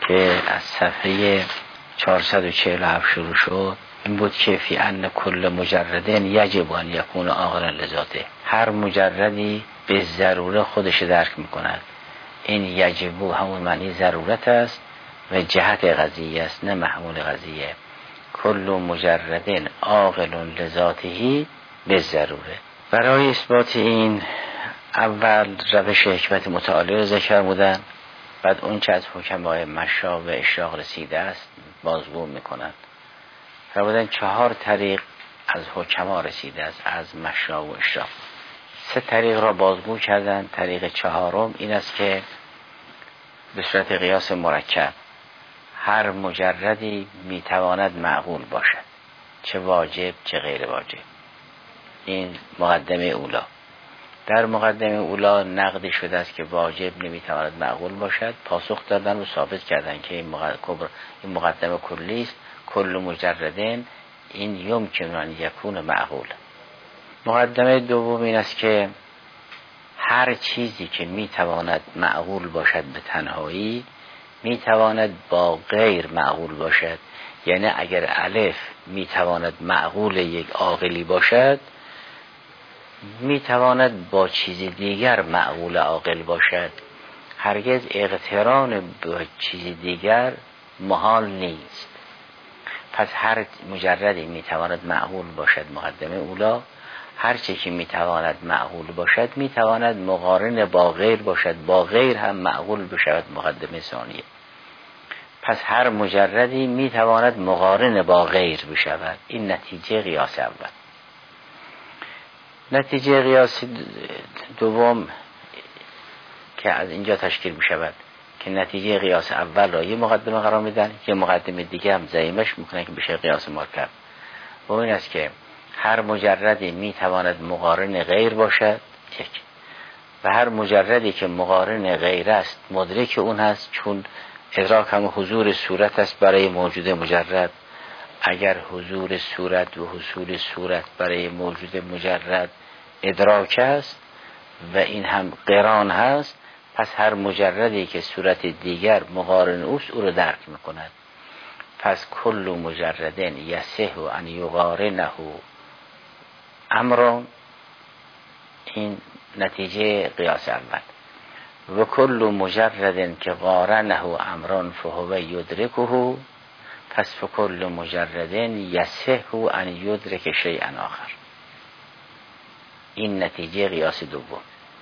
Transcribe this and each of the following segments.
که از صفحه 447 شروع شد این بود که فی ان کل مجردن یجب ان یکون عاقلا لذاته. هر مجردی به ضروره خودش درک میکند. این یجب همون معنی ضرورت است و جهت قضیه است، نه محمول قضیه. کل مجردن عاقل لذاته به ضروره. برای اثبات این اول روش حکمت متعالی رو ذکر بودن، بعد اون چه از حکمای مشا و اشراق رسیده است بازگو میکنند. فرمودن 4 طریق از حکما رسیده است، از مشا و اشراق. 3 طریق را بازگو کردن. طریق 4م این است که به صورت قیاس مرکب هر مجردی میتواند معقول باشد، چه واجب چه غیر واجب. این مقدمه اولا. در مقدمه اولا نقدی شده است که واجب نمیتواند معقول باشد. پاسخ دادن و ثابت کردن که این مقدمه کلی است. کل مجردن این یمکن ان یکون معقول. مقدمه دوم این است که هر چیزی که میتواند معقول باشد به تنهایی میتواند با غیر معقول باشد. یعنی اگر الف میتواند معقول یک عاقلی باشد، میتواند با چیز دیگر معقول عاقل باشد. هرگز اقتران با چیز دیگر محال نیست. پس هر مجردی میتواند معقول باشد، مقدمه اولا. هر چی که میتواند معقول باشد میتواند مقارن با غیر باشد، با غیر هم معقول بشود، مقدمه ثانیه. پس هر مجردی میتواند مقارن با غیر بشود. این نتیجه قیاس اول. نتیجه قیاس دوم که از اینجا تشکیل میشود که نتیجه قیاس اول را یه مقدمه قرار میدن، یه مقدمه دیگه هم ضعیفش میکنن که بشه قیاس مرکب. و این است که هر مجردی میتواند مقارن غیر باشد، یک. و هر مجردی که مقارن غیر است مدرک اون هست، چون ادراک هم حضور صورت است برای موجود مجرد. اگر حضور صورت و حصول صورت برای موجود مجرد ادراک است و این هم قران هست، پس هر مجردی که صورت دیگر مقارن اوست او رو درک میکند. پس کل مجردن یصح ان یقارنه امر، این نتیجه قیاس اول. و کل مجردن که قارنه امران فهو یدرکه، پس فکل مجردن یصح ان یدرک شیئا آخر. این نتیجه قیاس دوم.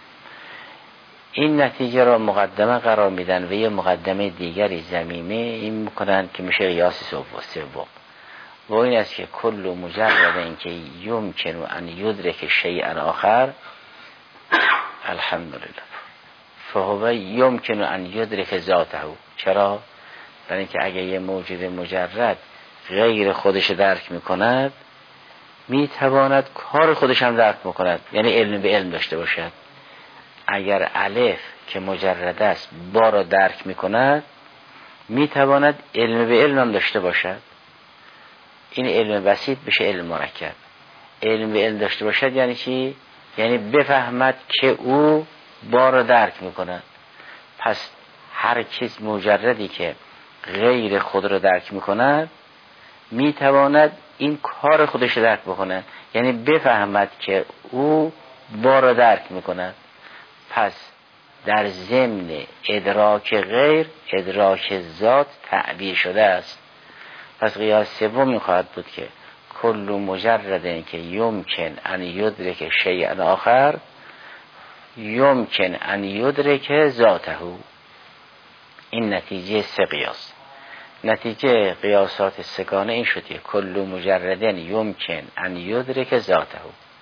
این نتیجه را مقدمه قرار میدن و یه مقدمه دیگری ضمیمه این میکنن که میشه قیاس سوم. و این است که کل مجردن که یمکن ان یدرک شیئا آخر، الحمدلله، فهو یمکن ان یدرک ذاته. چرا؟ برای اینکه اگه یه موجود مجرد غیر خودش درک میکند، میتواند کار خودش هم درک میکند، یعنی علم به علم داشته باشد. اگر الف که مجرد است با را درک میکند، میتواند علم به علم هم داشته باشد. این علم بسیط بشه علم مرکب. علم به علم داشته باشد یعنی چی؟ یعنی بفهمد که او با را درک میکند. پس هر چیز مجردی که غیر خود را درک میکند میتواند این کار خودش درک بکند، یعنی بفهمد که او با را درک میکند. پس در ضمن ادراک غیر، ادراک ذات تعبیر شده است. پس قیاس سوم این خواهد بود که کل مجردن که یمکن ان یدرک شیئا آخر یمکن ان یدرک ذاته. این نتیجه 3 قیاس. نتیجه قیاسات سگانه این شد که کل مجردن یمکن ان یدرک ذاته.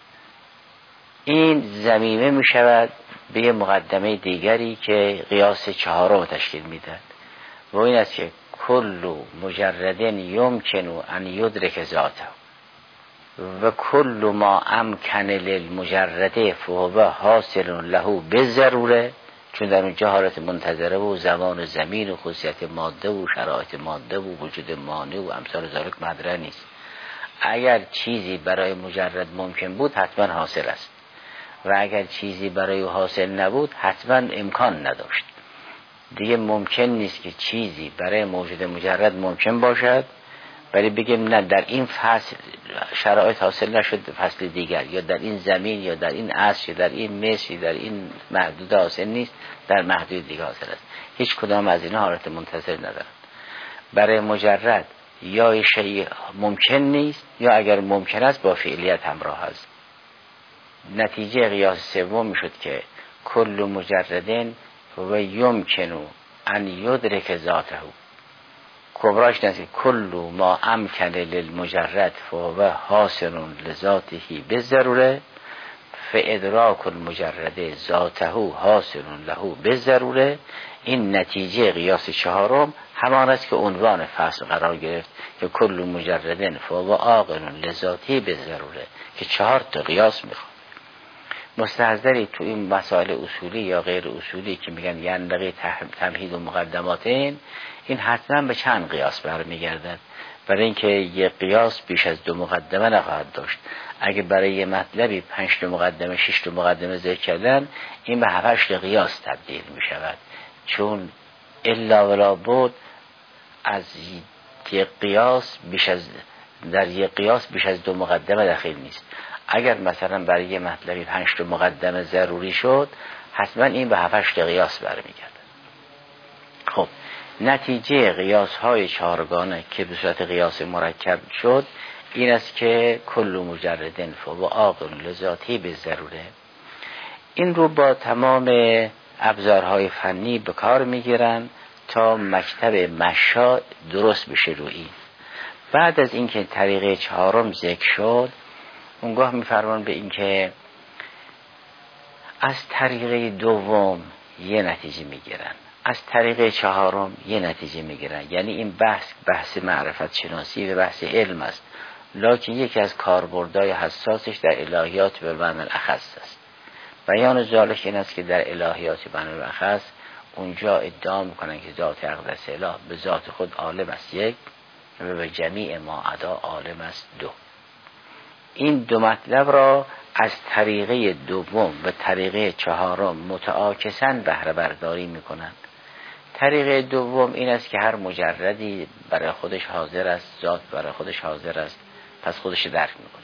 این ضمیمه می شود به یه مقدمه دیگری که قیاس 4 تشکیل میدن. و این است که کل مجردن یمکن ان یدرک ذاته و کل ما امکن للمجرد فهو حاصل له بالضروره، چون در اونجا حالت منتظره و زمان و زمین و خصوصیت ماده و شرایط ماده و وجود مانع و امثال ذالک مدرع نیست. اگر چیزی برای مجرد ممکن بود حتما حاصل است و اگر چیزی برای حاصل نبود حتما امکان نداشت. دیگه ممکن نیست که چیزی برای موجود مجرد ممکن باشد ولی بگیم نه در این فصل شرایط حاصل نشد فصل دیگر، یا در این زمین یا در این عصر یا در این مصر یا در این محدود حاصل نیست در محدود دیگر حاصل است. هیچ کدام از اینا حالت منتظر ندارن. برای مجرد یا شیء ممکن نیست یا اگر ممکن است با فعلیت همراه است. نتیجه قیاس سوم میشد که کل مجردن و یمکنو ان یدرک ذاته. کبراش نیست که کل ما امکن للمجرد فهو حاصل لذاته بالضروره فادراک المجرد ذاته حاصل له بالضروره. این نتیجه قیاس چهارم همان است که عنوان فصل قرار گرفت که کل مجردن فهو عاقل لذاته بالضروره، که 4 تا قیاس میخواد. مستحضری تو این مسائل اصولی یا غیر اصولی که میگن ینبغی تمهید و مقدماتین، این حتما به چند قیاس برمیگردد. برای اینکه یک قیاس بیش از 2 مقدمه نخواهد داشت. اگه برای یه مطلبی 5 تا مقدمه 6 تا مقدمه ذکر کردن، این به 7 تا قیاس تبدیل میشود، چون الا ولا بود از یک قیاس در یک قیاس بیش از 2 مقدمه داخل نیست. اگر مثلا برای یه مطلبی 5 تا مقدمه ضروری شد، حتما این به 7 تا قیاس برمیگرده. خب نتیجه قیاس های 4گانه که به صورت قیاس مرکب شد این است که کل مجردن فهو عاقل لذاته بالضروره. این رو با تمام ابزارهای فنی به کار میگیرن تا مکتب مشا درست بشه روی این. بعد از اینکه طریقه 4 ذکر شد، اونگاه میفرمان به این که از طریقه 2 یه نتیجه میگیرن، از طریقه 4 یه نتیجه میگیرن. یعنی این بحث معرفت شناسی و بحث علم است، لکن یکی از کاربردهای حساسش در الهیات به معنی الاخص است. بیان ذالک این است که در الهیات به معنی الاخص اونجا ادعا میکنن که ذات اقدس اله به ذات خود عالم است 1 و به جمیع ما عدا عالم است 2. این 2 مطلب را از طریقه 2 و طریقه 4 متعاکساً بهره برداری میکنند. طریقه 2 این است که هر مجردی برای خودش حاضر است، ذات برای خودش حاضر است، پس خودش درک میکنه.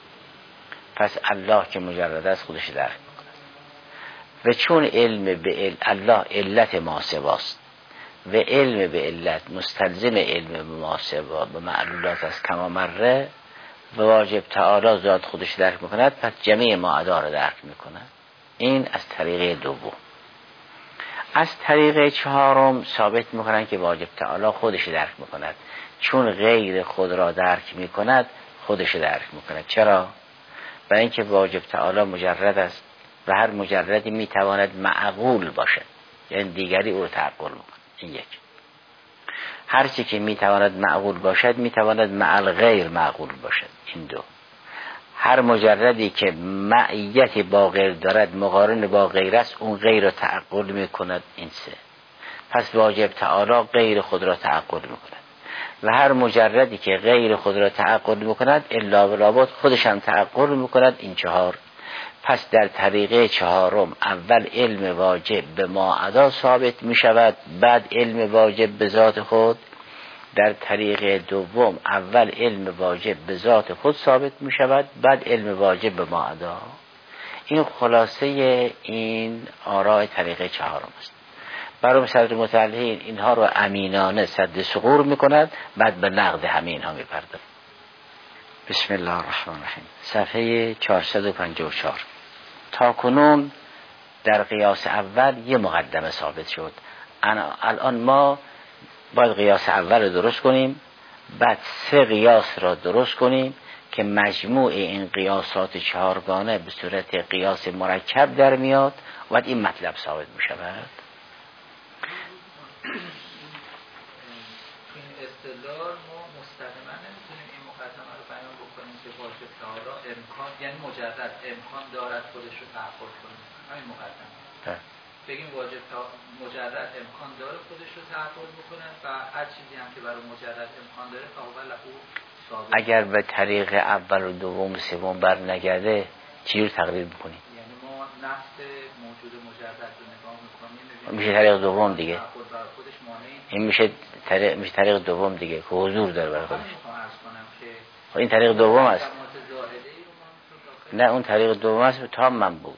پس الله که مجرد است خودش درک میکنه. و چون علم به الله علت ماسواست و علم به علت مستلزم علم به ماسوا به معلولات است کما مره و واجب تعالی ذات خودش درک میکند، پس جمیع ما عدا را درک میکند. این از طریقه 2. از طریقه 4 ثابت میکنند که واجب تعالی خودش درک میکند، چون غیر خود را درک میکند خودش درک میکند. چرا؟ برای اینکه واجب تعالی مجرد است و هر مجردی میتواند معقول باشد، یعنی دیگری او را تعقل میکند. این یک. هر چی که میتواند معقول باشد میتواند معل غیر معقول باشد. این 2. هر مجردی که معیت با غیر دارد مقارن با غیر است، اون غیر را تعقل میکند. این 3. پس واجب تعالی غیر خود را تعقل میکند و هر مجردی که غیر خود را تعقل میکند الا و لابد خودش هم تعقل میکند. این 4. پس در طریقه 4 اول علم واجب به ما عدا ثابت میشود، بعد علم واجب به ذات خود. در طریقه 2 اول علم واجب به ذات خود ثابت می شود، بعد علم واجب به ما عدا. این خلاصه این آراء طریقه 4 است. برای صدر متعلقین اینها رو امینانه سد ثغور می کند، بعد به نقد همه اینها می پردازد. بسم الله الرحمن الرحیم. صفحه 454. تا کنون در قیاس اول یه مقدمه ثابت شد. الان ما باید قیاس اول رو درست کنیم، بعد 3 قیاس را درست کنیم که مجموع این قیاسات 4گانه به صورت قیاس مرکب در میاد و بعد این مطلب ثابت می شود. این اصطلاح ما مستقیما نمیتونیم این مقدمه رو بیان بکنیم که واجب تعالی امکان، یعنی مجرد امکان دارد خودش رو تعقل کنه. همین مقدمه بگیم واجب مجرد امکان داره خودش رو تعقل بکنه و هر چیزی هم که برای مجرد امکان داره فهو له ثابت. اگر به طریق اول و 2 و 3 بر نگرده چی رو تقریر بکنیم؟ یعنی ما نفس موجود مجرد رو نگاه میکنیم میشه طریق دوم دیگه. این میشه طریق دوم دیگه که حضور داره برای خودش. این طریق دوم است. نه اون طریق دوم است تا من بود.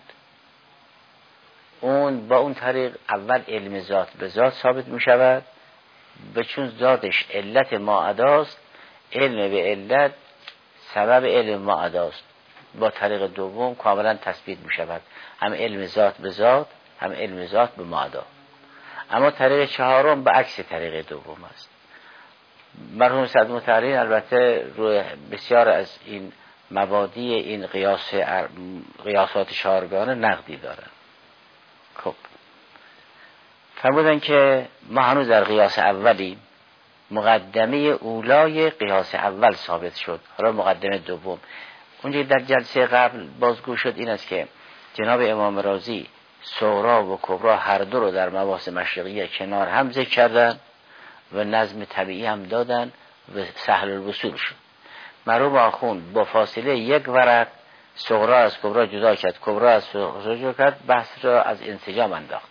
اون با اون طریق اول علم ذات به ذات ثابت میشود، به چون ذاتش علت ماعداست، علم به علت سبب علم ماعداست. با طریق دوم کاملا تثبیت میشود، هم علم ذات به ذات، هم علم ذات به ماعدا. اما طریق چهارم به عکس طریق دوم است. مرحوم سعد مطهری البته روی بسیار از این مبادی این قیاسات چهارگانه نقدی دارن. خب فرمودن که ما هنوز در قیاس اولی، مقدمه اولای قیاس اول ثابت شد، حالا مقدمه دوم. اونجا در جلسه قبل بازگو شد این است که جناب امام رازی صغرا و کبرا هر دو رو در مباحث مشرقیه کنار هم ذکر کردن و نظم طبیعی هم دادن و سهل الوصول شد. مرحوم آخوند با فاصله یک ورق صغرا از کبرا جدا کرد، کبرا از صغرا جدا کرد، بحث را از انسجام انداخت.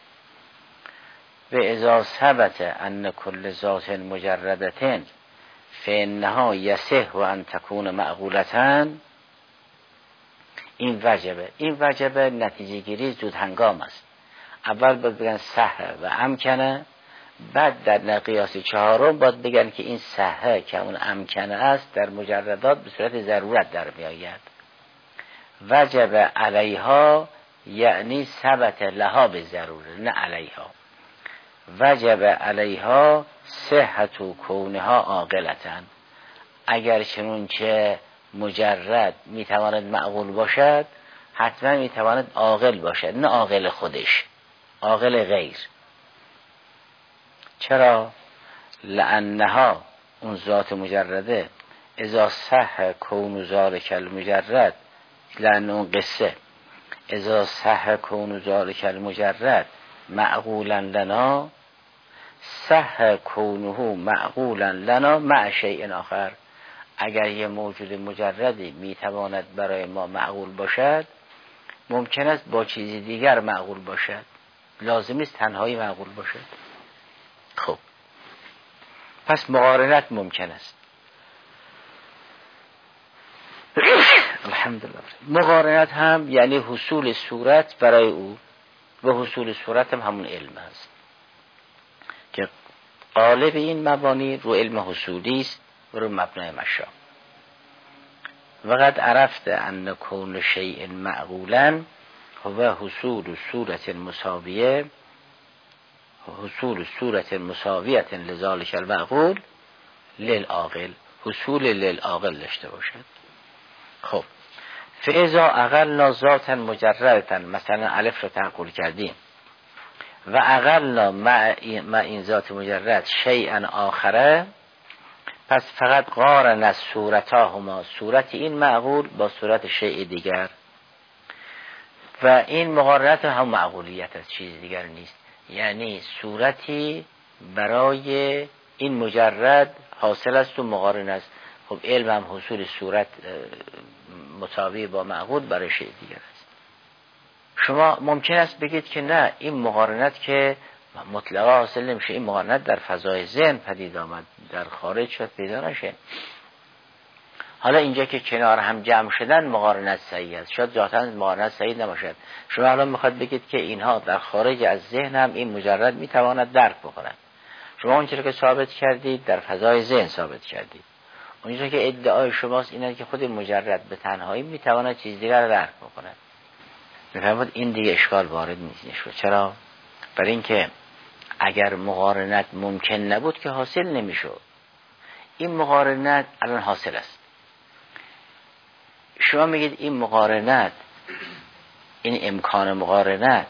و اذا ثبت ان کل ذات مجردتن فانها یصح ان تکون معقولة. این وجبه نتیجه گیری زود هنگام است. اول باید بگن صحه و امکنه، بعد در قیاس چهارم باید بگن که این صحه که اون امکنه است در مجردات به صورت ضرورت در میآید. وجب علیها یعنی ثبت لها به ضروره، نه علیها. وجب علیها صحت کونها عاقلتن. اگر چنونچه مجرد میتواند معقول باشد، حتما میتواند عاقل باشد، نه عاقل خودش، عاقل غیر. چرا؟ لانها اون ذات مجرده اذا صح کون ذالک المجرد، لان اون قصه اذا صح کون ذالک المجرد معقولا لنا صح کونه معقولا لنا مع شیء آخر. اگر یه موجود مجردی میتواند برای ما معقول باشد، ممکن است با چیزی دیگر معقول باشد، لازم است تنهایی معقول باشد. خب پس مقارنت ممکن است. الحمدلله. مقارنت هم یعنی حصول صورت برای او، و حصول صورت هم همون علم است که غالب این مبانی رو علم حصولی است و رو مبنای مشا. وقد عرفت ان کون شیء معقولا هو حصول صورت مساویه، حصول صورت مساویه لذالک المعقول للعاقل، حصول للعاقل داشته باشد. خب فاذا اقلنا ذاتا مجردتا، مثلا الف رو تعقل کردیم، و اقلنا مع این ذات مجرد شیئا آخره، پس فقط قارن از صورتاهما، صورت این معقول با صورت شیء دیگر، و این مقارنت هم معقولیت است، چیز دیگر نیست. یعنی صورتی برای این مجرد حاصل است و مقارن است. خب علم هم حصول صورت مساوی با معقول برای شیء دیگر است. شما ممکن است بگید که نه، این مقارنت که مطلقا حاصل نمیشه، این مقارنت در فضای ذهن پدید آمد، در خارج شد پیدا نشه. حالا اینجا که کنار هم جمع شدن مقارنت صحیح است، شاید ذاتاً مقارنت صحیح نباشد. شما الان میخواد بگید که اینها در خارج از ذهن هم این مجرد میتواند درک بکنند. شما اونجوری که ثابت کردید در فضای ذهن ثابت کردید. اونجوری که ادعای شماست اینه که خود مجرد به تنهایی میتواند چیز دیگر را درک بکند. میفهمید این دیگه اشکال وارد نیست. چرا؟ برای اینکه اگر مقارنت ممکن نبود که حاصل نمیشد. این مقارنت الان حاصل است. شما میگید این مقارنت، این امکان مقارنت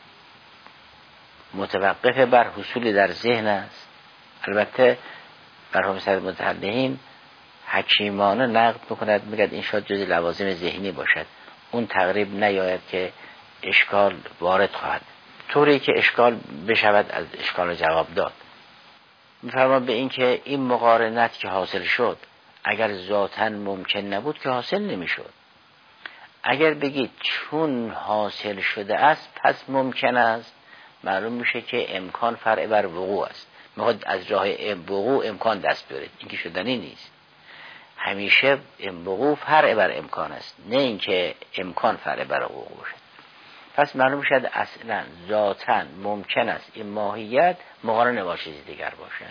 متوقف بر حصول در ذهن است. البته مرحوم سعد متحدثین حکیمانه نقد میکند، میگد این شاید جز لوازم ذهنی باشد، اون تقریب نیاید که اشکال وارد خواهد، طوری که اشکال بشود از اشکال جواب داد. میفرمان به این که این مقارنت که حاصل شد اگر ذاتاً ممکن نبود که حاصل نمیشد. اگر بگید چون حاصل شده است پس ممکن است، معلوم میشه که امکان فرع بر وقوع است. میخواد از راه وقوع امکان دست بیارید، این که شدنی نیست. همیشه وقوع فرع بر امکان است، نه اینکه امکان فرع بر وقوع باشه. پس معلوم شد اصلا ذاتاً ممکن است این ماهیت مقارنه با چیزی دیگر باشه.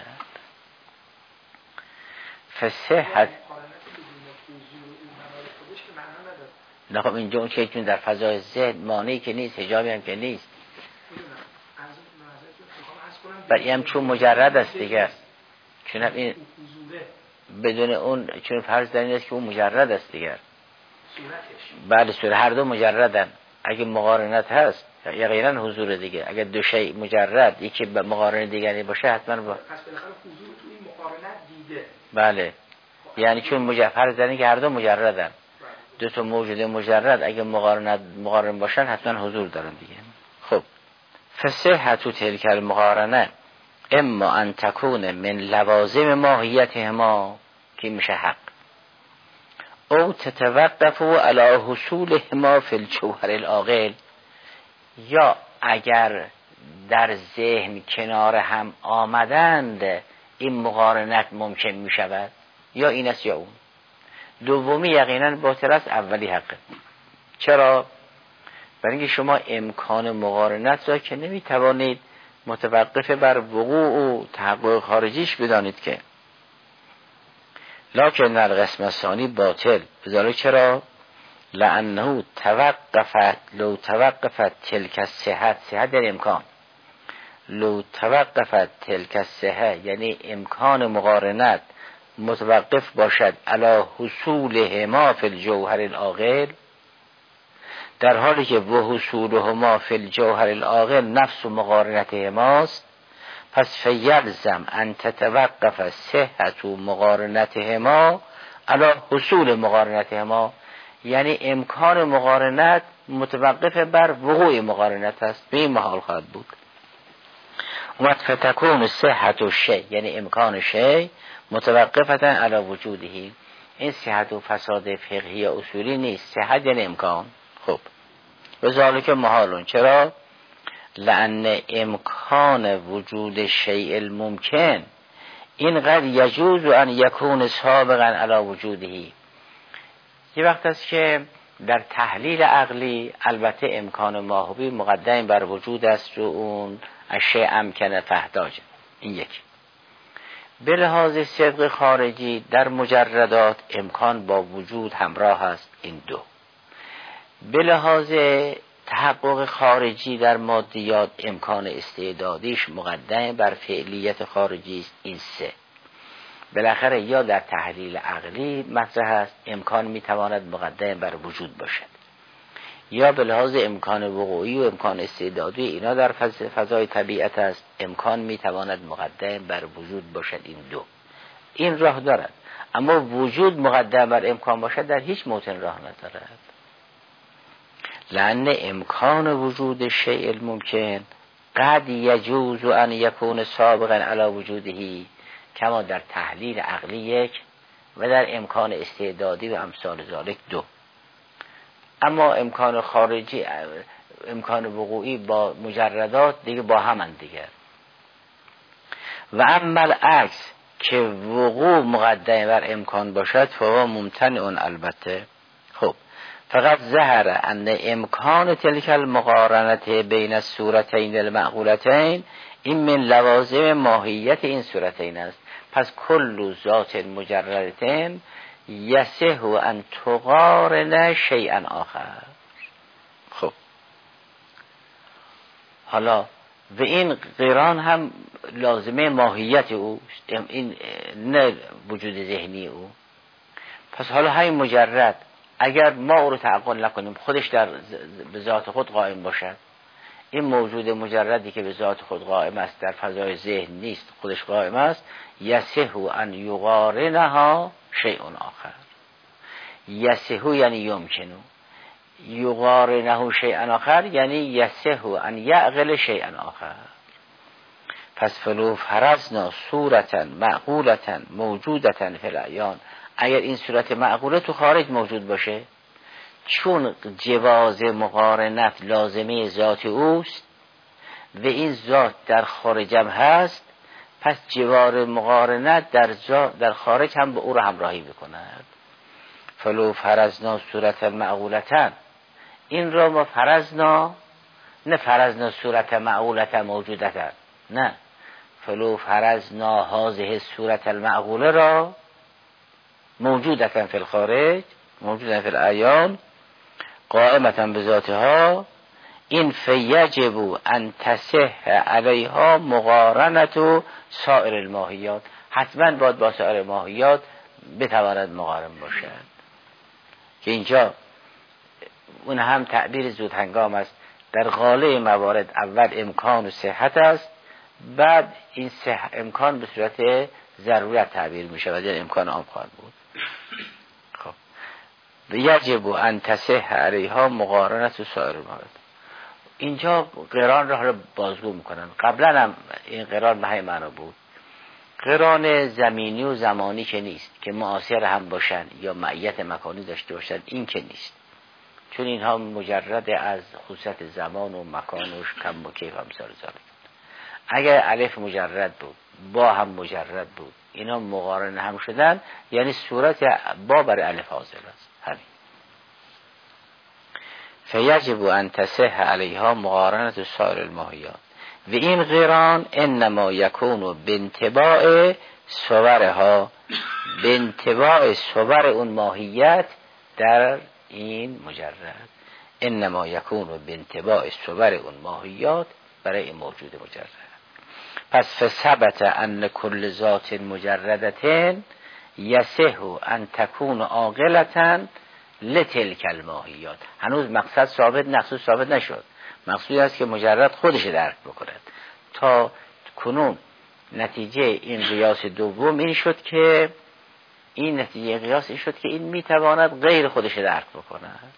فصحت نه خب اینجا اون که در فضای ذهن مانعی که نیست، حجابی هم که نیست، ولی هم چون مجرد است دیگر، چون این بدون اون، چون فرض در این است که اون مجرد است دیگر. بله صورت هر دو مجردن. اگه مقارنت هست یقینا حضور دیگه. اگه دو شیء مجرد یکی به مقارنه دیگری باشه حتما با... پس بالاخره حضور تو این مقارنت دیده. بله یعنی چون فرض در این که هر دو مجردن، دو تا موجود مجرد اگه مقارن باشن حتما حضور دارن دیگه. خب فصحت تلک المقارنه اما ان تکون من لوازم ماهیتهما که میشه حق، او تتوقف علی حصولهما فی الجوهر العاقل، یا اگر در ذهن کنار هم آمدند این مقارنت ممکن می شود، یا این است یا اون. دومی یقینا باطل است، اولی حقه. چرا؟ برای اینکه شما امکان مقارنت را که نمی توانید متوقف بر وقوع و تحقق خارجیش بدانید که. لکن القسم الثانی باطل، بذاره چرا؟ لانه لو توقفت تلک الصحت، صحت در امکان، لو توقفت تلک الصحت یعنی امکان مقارنت متوقف باشد علی حصولهما فی الجوهر العاقل، در حالی که و حصولهما فی الجوهر العاقل نفس مقارنتهماست، پس فیلزم ان تتوقف صحت مقارنتهما علی حصول مقارنتهما، یعنی امکان مقارنت متوقف بر وقوع مقارنت است، به این محال خواهد بود. و فتکون صحت و شی یعنی امکان شی متوقفتا علی وجودهی. این صحت و فساد فقهی اصولی نیست، صحت یعنی امکان. خب بذالک محالون، چرا؟ لأن امکان وجود شیء الممکن این قد یجوز ان یکون سابقا علی وجودهی. یه وقت است که در تحلیل عقلی البته امکان ماهوی مقدم بر وجود است و اون اشیاء امکنه فهداج. این یک. به لحاظ صدق خارجی در مجردات امکان با وجود همراه است. این دو. به لحاظ تحقق خارجی در مادیات امکان استعدادیش مقدم بر فعلیت خارجی است. این سه. بالاخره یا در تحلیل عقلی مطرح است امکان میتواند مقدم بر وجود باشد، یا به لحاظ امکان وقوعی و امکان استعدادی اینا در فضای طبیعت است، امکان میتواند مقدم بر وجود باشد. این دو این راه دارد، اما وجود مقدم بر امکان باشد در هیچ موطن راه ندارد. لأن امکان وجود شیء الممکن قد یجوز ان یکون سابقا علی وجودهی، کما در تحلیل عقلی یک و در امکان استعدادی و امثال ذالک دو. اما امکان خارجی، امکان وقوعی با مجردات دیگه با همند دیگر. و اما العکس که وقوع مقدم بر امکان باشد فهو ممتنع البته. خب فقط ظهر ان امکان تلک المقارنت بین الصورتین المعقولتین این من لوازم ماهیت این صورتین است. پس کل ذات مجردتین یصح ان تقارن شیئا آخر. خب حالا و این قران هم لازمه ماهیت او، این نه وجود ذهنی او. پس حالا همین مجرد اگر ما او رو تعقل نکنیم خودش در به ذات خود قائم باشد، این موجود مجردی که به ذات خود قائم است در فضای ذهن نیست، خودش قائم است، یصح ان یقارنها شیء آخر. یصح یعنی یمکنو، یقارنه شیء آخر یعنی یصح ان یعقل شیء آخر. پس فلو فرضنا صورتا معقولتا موجودتا فی العیان، اگر این صورت معقوله تو خارج موجود باشه، چون جواز مقارنت لازمه ذات اوست و این ذات در خارجم هست، پس جوار مقارنت در خارج هم به او را همراهی بکند. فلو فرضنا صورت معقولتن، این را ما فرضنا، نه فرضنا صورت معقولتن موجودتن، نه، فلو فرضنا هذه صورت المعقوله را موجودتن فی الخارج، موجودتن فی العیان، قائمتا به ذاتها، این فیجب ان تصح علیها مقارنت و سایر الماهیات، حتما باید با سایر ماهیات بتواند مقارن باشد. که اینجا اون هم تعبیر زود هنگام است. در غالب موارد اول امکان و صحت است، بعد این امکان به صورت ضرورت تعبیر می شود، یعنی امکان عام خواهد بود. خب یجب ان تصح علیها مقارنت و سایر الماهیات. اینجا قران را بازگو میکنن. قبلا هم این قران به همین معنا بود. قران زمینی و زمانی که نیست، که معاصر هم باشن یا معیت مکانی داشته باشن، این که نیست، چون اینها مجرد از خصوصیت زمان و مکان و کم و کیف امثال ذالک. اگر الف مجرد بود، با هم مجرد بود، اینا مقارن هم شدن، یعنی صورت با بر الف حاضر است. همین. فیجب ان تصح علیها مقارنت سایر الماهیات و این قران انما یکون بانطباع صورها، بانطباع صور اون ماهیت در این مجرد، انما یکون بانطباع صور اون ماهیات برای این موجود مجرد. پس فثبت ان کل ذات مجردة یصح ان تکون عاقلة لتلک الماهیات. هنوز مقصد ثابت، مقصود ثابت نشد. مقصود است که مجرد خودش درک بکند. تا کنون نتیجه این قیاس دوم این شد که این نتیجه قیاس این شد که این میتواند غیر خودش درک بکند.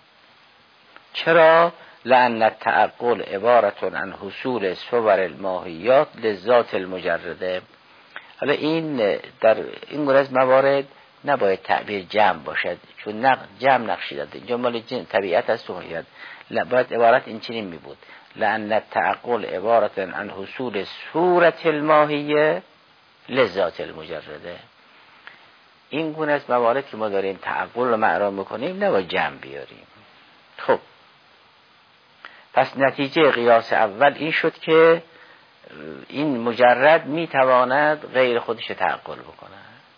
چرا؟ لأن التعقل عبارت عن حصول صور الماهیات لذات المجرده. حالا این در این گونه از موارد نباید تعبیر جمع باشد، چون جمع نقشی داده، اینجا مال طبیعت است و ماهیت. باید عبارت این چنین می بود: لأن التعقل عبارت عن حصول صورت الماهیه لذات المجرده. این گونه از موارد که ما داریم تعقل رو معنا میکنیم، نباید جمع بیاریم. خب پس نتیجه قیاس اول این شد که این مجرد میتواند غیر خودش تعقل بکنه.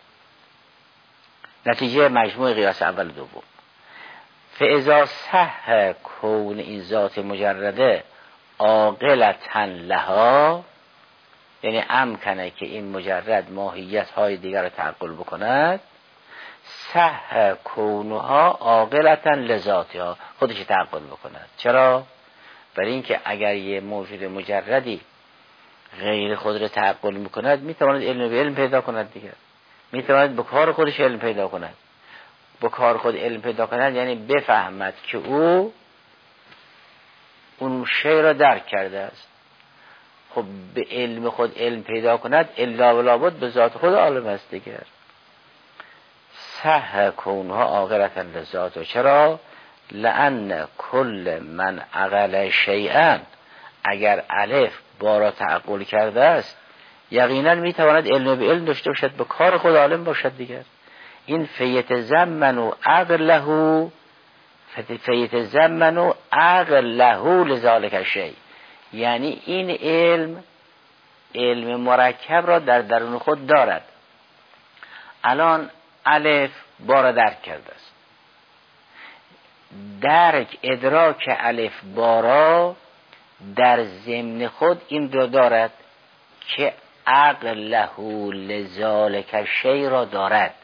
نتیجه مجموع قیاس اول و دوم. فاذا صح کون این ذات مجرده عاقلة لها، یعنی امکنه که این مجرد ماهیت های دیگر رو تعقل بکند، صح کونها عاقلة لذاتها، خودش تعقل بکند. چرا؟ برای اینکه اگر یه موجود مجردی غیر خود رو تعقل میکند، میتواند علم به علم پیدا کند دیگر، میتواند به کار خودش علم پیدا کند. به کار خود علم پیدا کند یعنی بفهمد که او اون شی را درک کرده است. خب به علم خود علم پیدا کند، الا ولا بد به ذات خود عالم است دیگر. صح کونها عاقلة لذات. و چرا؟ لأن کل من عقل شیئا، اگر الف با را تعقل کرده است، یقینا میتواند علم به علم داشته باشد، به کار خود عالم باشد دیگر. این فیتزمن عقله، فیتزمن عقله لذالک الشیء، یعنی این علم مرکب را در درون خود دارد. الان الف با را درک کرده است، درک ادراک الف با را در ضمن خود این رو دارد که عقله لذالک الشیء را دارد.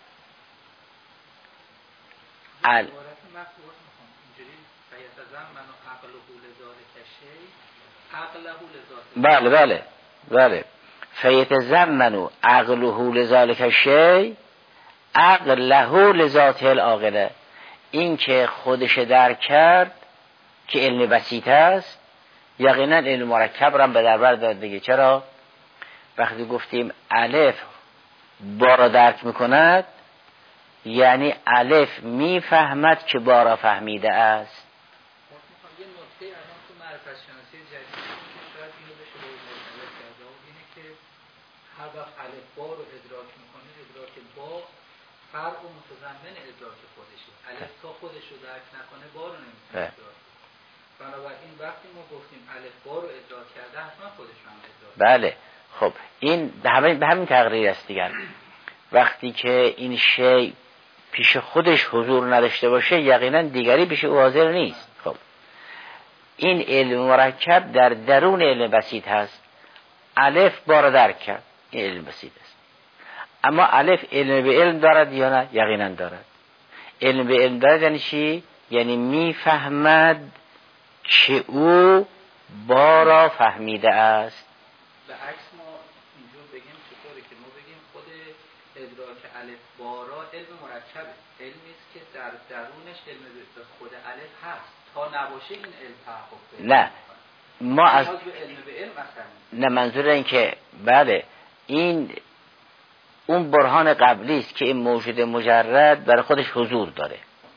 بله فیتزمن عقله لذالک الشیء عقله لذاته العاقله. این که خودش درک کرد که علم بسیط است، یقینا علم مرکب را به دربر داد دیگه. چرا؟ وقتی گفتیم الف با را درک میکند، یعنی الف میفهمد که با را فهمیده است. یه نکته الان تو معرفت شناسی جدید که شاید اینو بشه به مورد کرده و اینه که هر وقت الف با رو ادراک میکنه، ادراک با فرق و متضمن ادراک خودشه. الف تا خودش رو درک نکنه با رو نمیتونه ادراک کنه. بنابراین وقتی ما گفتیم الف با رو ادراک کرده حتما خودش رو هم ادراک کرده. بله خب این به همین تقریر است دیگر. وقتی که این شی پیش خودش حضور نداشته باشه یقینا دیگری پیش او حاضر نیست. خب این علم مرکب در درون علم بسیط هست. الف بار درک کرد، این علم بسیط است. اما الف علم به علم دارد یا نه؟ یقینا دارد. علم به علم دارد یعنی چی؟ یعنی میفهمد که او با را فهمیده است. به عکس ما اینجور بگیم چطوره که ما بگیم خود ادراک الف با را علم مرکبه، علمی است که در درونش علم به خود الف هست. تا نباشه این علم تحقق پیدا نه ما از علم به علم مثلا نه، منظور این که بله این اون برهان قبلی است که این موجود مجرد برای خودش حضور داره.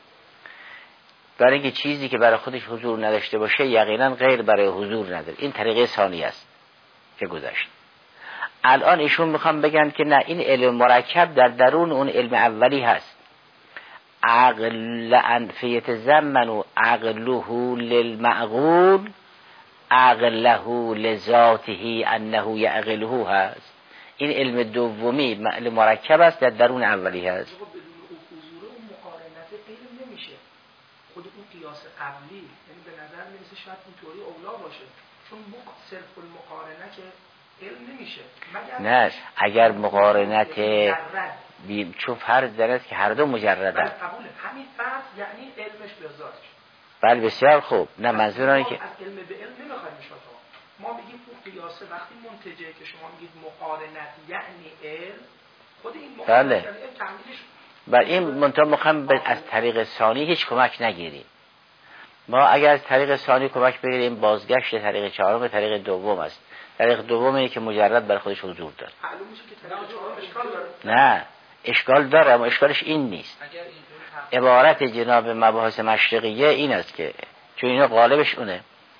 برای اینکه چیزی که برای خودش حضور نداشته باشه یقینا غیر برای حضور نداره. این طریقه ثانی است که گذشت. الان ایشون میخوام بگن که نه، این علم مرکب در درون اون علم اولی هست. عقل انفیت زمن و عقله للمعقول عقله لذاته انه یعقله هست. این علم دومی علم مرکب است در درون اولی هست. بدون حضور اون مقارنت علم نمیشه. خود اون قیاس قبلی یعنی به نظر میرسه شاید اینطوری اولا باشه، چون صرف المقارنه که علم نمیشه نه اگر مقارنت چون فرض دارد که هر دو مجردن. بله قبوله، همین فرض یعنی علمش به ذاتش. بله بسیار خوب. نه منظور اینه که از علم به علم نمیخوایم شما، ما میگیم اون قیاسه وقتی منتجه که شما میگید مقارنت یعنی علم، خود این مقارنت بله. یعنی علم تعمیلش بله این منطقه مخم از طریق ثانی هیچ کمک نگیریم. ما اگر از طریق ثانی کمک بگیریم بازگشت طریق چهارم به طریق دوم است. طریق دومه که مجرد بر خودش حضور داره. معلوم میشه که طریق چهارم اشکال داره. نه اشکال داره، اما اشکالش این نیست. عبارت جناب مباحث مشرقیه این است که چون اینا غالبش اونه،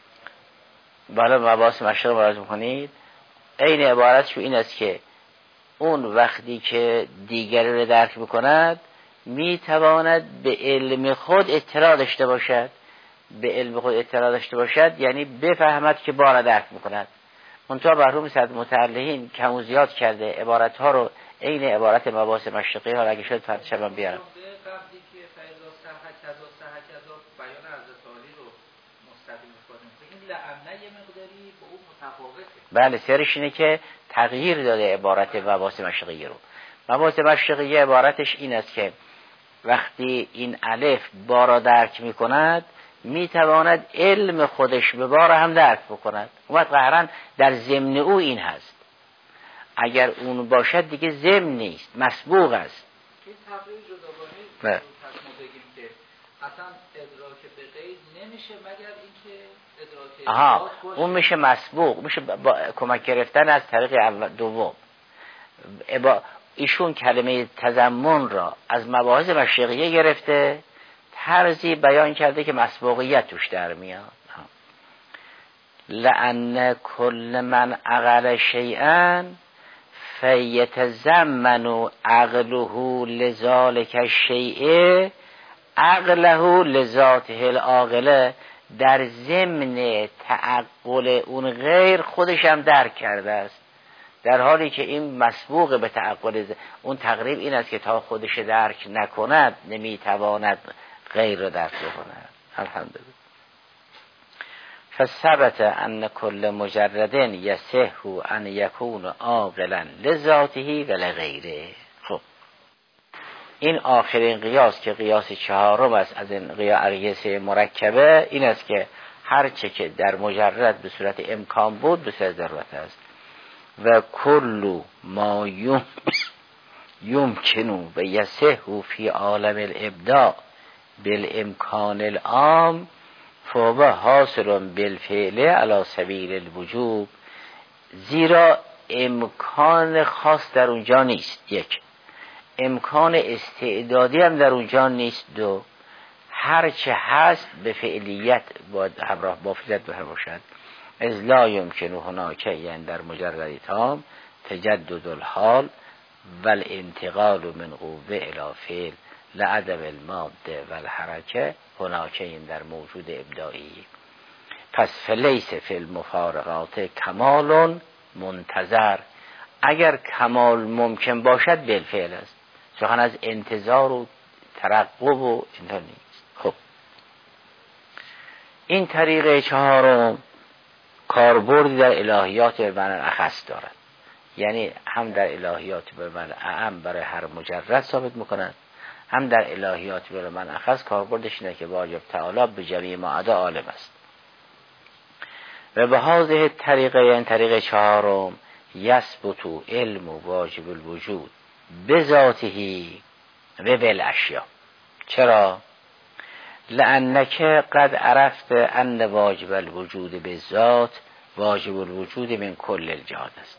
بالا مباحث مشرق مراجعه میکنید، عین عبارتش این است که اون وقتی که دیگری رو درک بکند میتواند به علم خود اطلاع داشته باشد. به علم خود اطلاع داشته باشد یعنی بفهمد که بارا درک میکند. منتها مرحوم صد متعلهین کم و زیاد کرده عبارت ها رو عین عبارت مباحث مشرقی ها اگه شد فرد شبم بیارم. قبلی که فیضا صحه بیان حضرت عالی رو مستقیم می‌کنیم، این لعنه یه مقداری با اون متفاوته. بله سرش اینه که تغییر داده عبارت مباحث مشرقی رو. مباحث مشرقی عبارتش این است که وقتی این الف با را درک میکند میتواند علم خودش به بار هم درک بکند. اومد قهرن در ضمن او این هست. اگر اون باشد دیگه ضمن نیست، مسبوق است. این تقریر جداگانه بگیم که اصلا ادراک به غیر نمیشه مگر اینکه ادراک اون میشه مسبوق، میشه با کمک گرفتن از طریق دوم. ایشون کلمه تضمن را از مباحث مشرقیه گرفته، طرزی بیان کرده که مسبوقیت توش در میاد. لأن کل من عقل شیئا فیتضمن عقله لذالک الشیء عقله لذاته العاقله. در ضمن تعقل اون غیر خودش هم درک کرده است، در حالی که این مسبوق به تعقل اون. تقریب این است که تا خودش درک نکند نمیتواند غیر را درک کند. الحمدلله. فثبت ان کل مجرد یصح ان یکون عاقلا لذاته و لغیره. خب این آخرین قیاس که قیاس چهارم است از این قیاس مرکبه این است که هر چه که در مجرد به صورت امکان بود به صورت ضرورت است. و کل ما یمکنو و یصح فی عالم الابداع بالامکان العام فهو حاصل بالفعل علی سبیل الوجوب. زیرا امکان خاص در اونجا نیست. یک، امکان استعدادی هم در اونجا نیست. دو، هر چه هست به فعلیت باید همراه با فعلیت باشد. از لا یمکن هناک، یعنی در مجرد تام، تجدد الحال و الانتقال من قوه الی فعل لعدم الماده و الحرکه هناک، این در موجود ابداعی. پس فلیس فی المفارقات کمال منتظر، اگر کمال ممکن باشد بالفعل است، سخن از انتظار و ترقب و اینطور نیست. خب این طریقه چهارم کاربردی در الهیات به معنی اخص دارد، یعنی هم در الهیات به معنی اعم برای هر مجرد ثابت میکنند، هم در الهیات به معنی اخص کاربردش اینه که واجب تعالی به جمیع ما عدا عالم است. و به هذه طریقه، یعنی طریقه چهارم، یثبت علم واجب الوجود بذاته و بالاشیاء. چرا؟ لانک قد عرفت ان واجب الوجود بالذات واجب الوجود من کل الجهات است.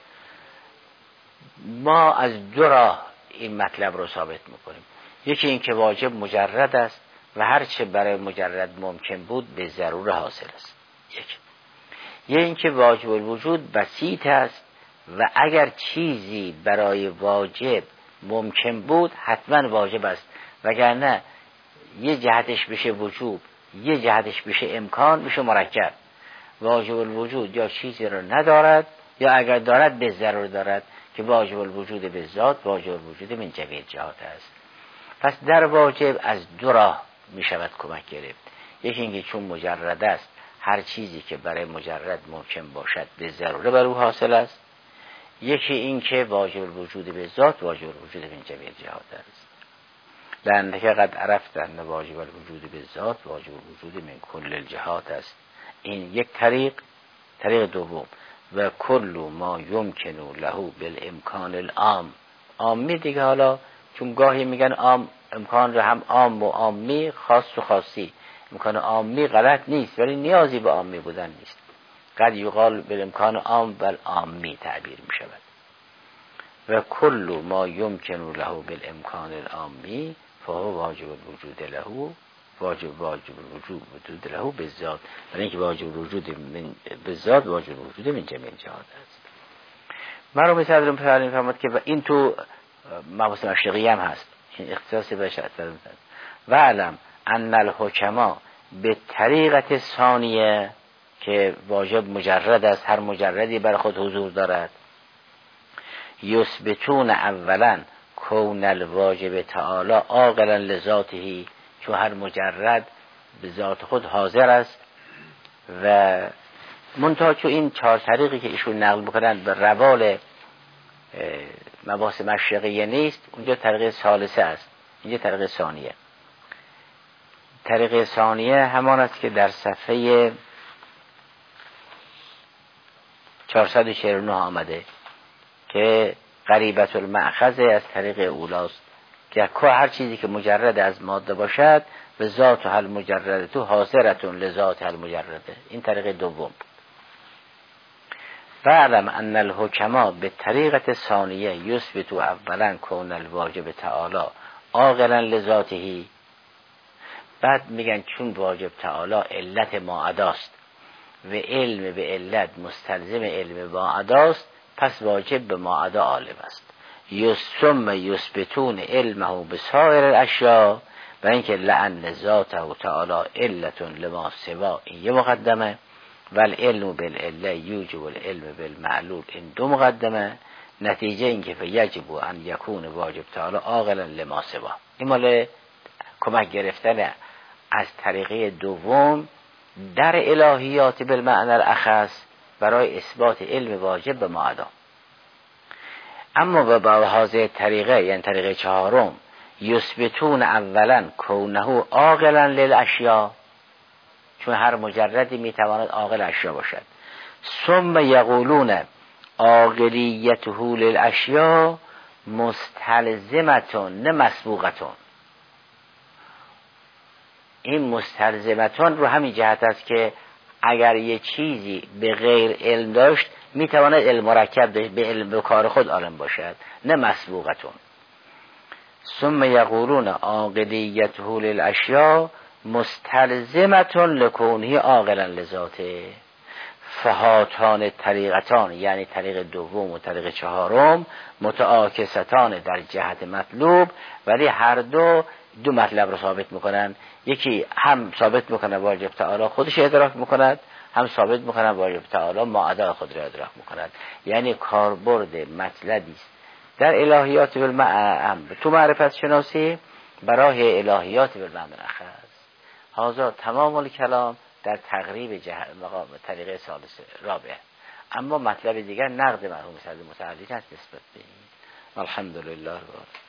ما از دو راه این مطلب رو ثابت میکنیم. یکی این که واجب مجرد است و هر چه برای مجرد ممکن بود به ضرور حاصل است. یه این که واجب الوجود بسیط است و اگر چیزی برای واجب ممکن بود حتما واجب است، وگرنه یه جهتش بشه وجوب، یه جهتش بشه امکان، بشه مرکب. واجب الوجود یا چیزی رو ندارد یا اگر دارد به ضرور دارد، که واجب الوجود به ذات واجب الوجود من جمیع جهات است. پس در واجب از دو راه می شود کمک گرفت. یکی اینکه چون مجرد است هر چیزی که برای مجرد ممکن باشد به ضروره بر او حاصل است. یکی این که واجب الوجود به ذات واجب الوجود من جمیع جهات است. لأنک قد عرفت ان واجب الوجود به ذات واجب الوجود من کل الجهات است. این یک طریق دوم، و کل ما یمکن له بالامکان العام. عامی دیگه، حالا چون گاهی میگن عام امکان رو هم عام و عامی، خاص و خاصی. امکان عامی غلط نیست ولی نیازی به عامی بودن نیست. قد یقال بالامکان عام بل عامی تعبیر می شود. و کل ما یمکن له بالامکان العامی فهو واجب الوجود له واجب الوجود له بالذات، برای اینکه واجب الوجود من بالذات واجب الوجود من جمیع جهات است. مرحوم صدر میفرماد که این تو مباحث مشرقی هم هست، این اختصاص بشه. و علم ان الحکما به طریقت ثانیه، که واجب مجرد است، هر مجردی بر خود حضور دارد، یثبتون اولا کون الواجب تعالی عاقلا لذاته، چون هر مجرد به ذات خود حاضر است. و منتها چون این چهار طریقی که ایشون نقل بکنن به روال مباحث مشرقیه نیست، اونجا طریق ثالثه است، اینجا طریق ثانیه. طریق ثانیه همان است که در صفحه 449 آمده که قریبت المأخذ از طریق اولاست، که هر چیزی که مجرد از ماده باشد به ذات هل مجرده تو حاضرتون لذات هل مجرده. این طریق دوم. فعلم ان الحکما به طریقت ثانیه یثبتو اولا کون الواجب تعالی عاقلا لذاته. بعد میگن چون واجب تعالی علت ما عداست و علم به علت مستلزم علم ما عداست، پس واجب به ما عدا عالم است. ثم یثبتون علمه بسائر الاشیاء، و اینکه لأن ذاته تعالی علت لما سوا، این یه مقدمه. و العلم بالعله یوجب العلم بالمعلول، این دو مقدمه. نتیجه اینکه فیجب ان یکون واجب تعالی عاقلا لما سوا. این مال کمک گرفتن از طریقه دوم در الهیات بالمعنی الاخص برای اثبات علم واجب به ما عدا. اما به هذه طریقه، یعنی طریقه چهارم، یثبتون اولا کونه عاقلا للاشیاء، چون هر مجردی میتواند عاقل اشیاء باشد. ثم یقولون عاقلیته للاشیاء مستلزمتون نه مسبوقتون. این مستلزمتون رو همین جهت است که اگر یه چیزی به غیر علم داشت میتواند علم مرکب داشت، به علم به کار خود عالم باشد، نه مسبوقتون. ثم یقولون عاقلیته للاشیاء مستلزمة لکونه عاقلا لذاته. فهاتان طریقتان، یعنی طریق دوم و طریق چهارم، متعاکستان در جهت مطلوب، ولی هر دو مطلب رو ثابت میکنن. یکی هم ثابت میکنه واجب تعالی خودش ادراک میکند، هم ثابت میکنن واجب تعالی معادل خود را ادراک میکند. یعنی کاربرد مطلبی است در الهیات بالمعنى تو معرفت شناسی برای الهیات بالمعنى اخذ. هذا تمام الکلام در تقریب مقام طریقه ثالث رابع. اما مطلب دیگر نقد مرحوم صدر متعلی هست نسبت به این. الحمدلله.